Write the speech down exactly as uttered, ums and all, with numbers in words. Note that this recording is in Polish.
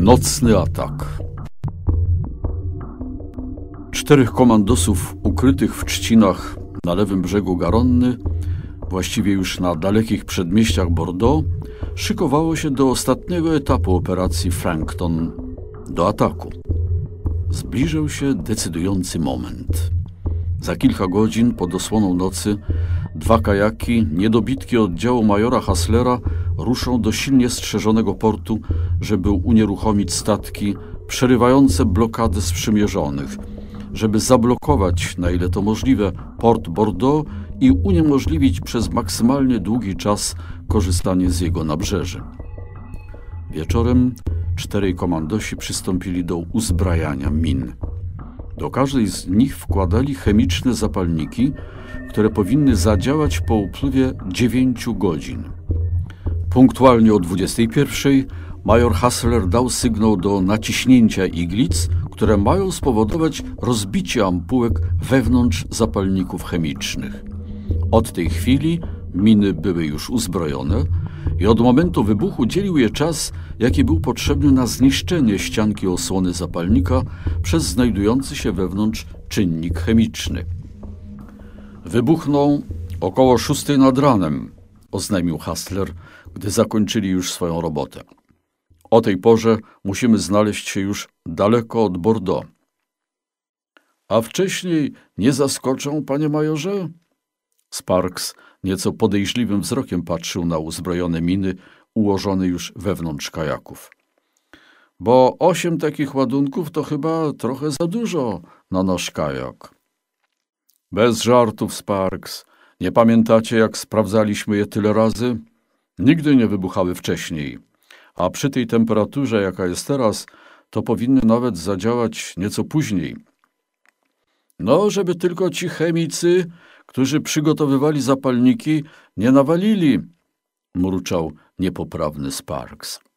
Nocny atak. Czterech komandosów ukrytych w trzcinach na lewym brzegu Garonny, właściwie już na dalekich przedmieściach Bordeaux, szykowało się do ostatniego etapu operacji Frankton, do ataku. Zbliżył się decydujący moment. Za kilka godzin pod osłoną nocy dwa kajaki, niedobitki oddziału majora Hasslera, ruszą do silnie strzeżonego portu, żeby unieruchomić statki przerywające blokadę sprzymierzonych, żeby zablokować, na ile to możliwe, port Bordeaux i uniemożliwić przez maksymalnie długi czas korzystanie z jego nabrzeży. Wieczorem czterej komandosi przystąpili do uzbrajania min. Do każdej z nich wkładali chemiczne zapalniki, które powinny zadziałać po upływie dziewięciu godzin. Punktualnie o dwudziestej pierwszej major Hassler dał sygnał do naciśnięcia iglic, które mają spowodować rozbicie ampułek wewnątrz zapalników chemicznych. Od tej chwili miny były już uzbrojone i od momentu wybuchu dzielił je czas, jaki był potrzebny na zniszczenie ścianki osłony zapalnika przez znajdujący się wewnątrz czynnik chemiczny. Wybuchną około szóstej nad ranem, oznajmił Hassler, gdy zakończyli już swoją robotę. O tej porze musimy znaleźć się już daleko od Bordeaux. A wcześniej nie zaskoczą, panie majorze? Sparks nieco podejrzliwym wzrokiem patrzył na uzbrojone miny ułożone już wewnątrz kajaków. Bo osiem takich ładunków to chyba trochę za dużo na nasz kajak. Bez żartów, Sparks. Nie pamiętacie, jak sprawdzaliśmy je tyle razy? Nigdy nie wybuchały wcześniej. A przy tej temperaturze, jaka jest teraz, to powinny nawet zadziałać nieco później. No, żeby tylko ci chemicy, którzy przygotowywali zapalniki, nie nawalili, mruczał niepoprawny Sparks.